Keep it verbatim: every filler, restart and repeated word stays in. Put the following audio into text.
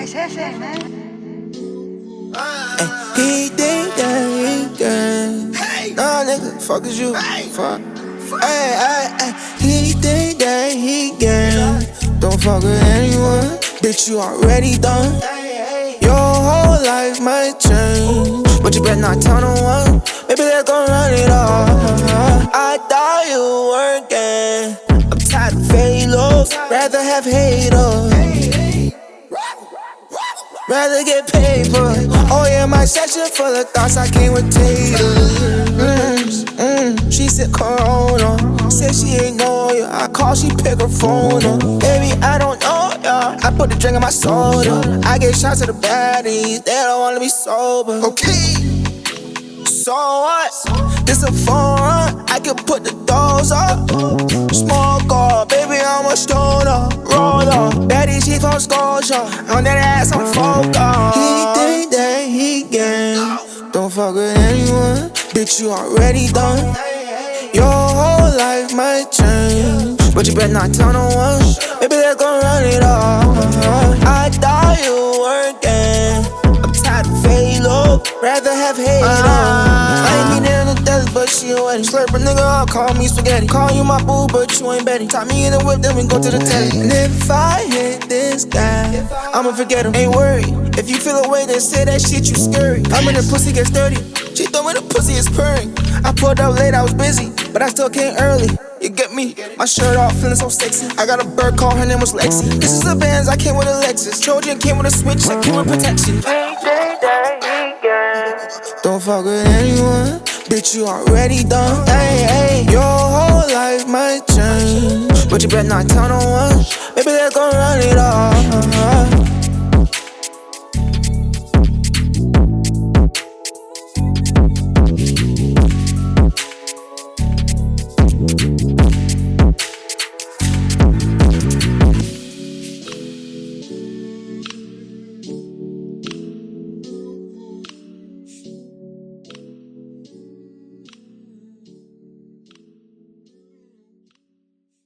es ese, man? Ay, he think that he can. Nah, nigga, fuck is you. Fuck. Ay, ay, ay. He think that he can. Don't fuck with anyone. Bitch, you already done. Your whole life might change, but you better not tell no one. Maybe they're gonna run it off. I thought you weren't gang. I'm tired of failures. Rather have haters. Rather get paid for it. Oh yeah, my section full of thoughts, I came with taters. Mm, mm. She said Corona. Said she ain't know ya. I call, she pick her phone up. Baby, I don't know ya. I put the drink in my soda. I get shots to the baddies. They don't wanna be sober. Okay. So what? This a phone run. I can put the doors up. Small car, baby, I'm a stoner. Roll up, baddie, she from Scotia. On that ass, I'm focused. He think that he can. Don't fuck with anyone. Bitch, you already done. Your whole life might change, but you better not tell no one. Maybe they're gonna run it off. I thought you weren't gang. I'm tired of failure. Rather have haters. I ain't mean it in the desert, but she a wedding. Slurp a nigga up, call me spaghetti. Call you my boo, but you ain't Betty. Tie me in the whip, then we go to the telly. And if I hit this guy, I'ma forget him. Ain't worried. If you feel away, then say that shit, you scary. I'm in the pussy, gets dirty. She throw me the pussy, is purring. I pulled up late, I was busy, but I still came early. You get me? My shirt off, feeling so sexy. I got a bird call, her name was Lexi. This is a Benz, I came with a Lexus. Trojan came with a switch, I came with protection. Don't fuck with anyone, bitch, you already done. Ay, ay. Your whole life might change, but you better not tell no one. Maybe they're gonna run it off.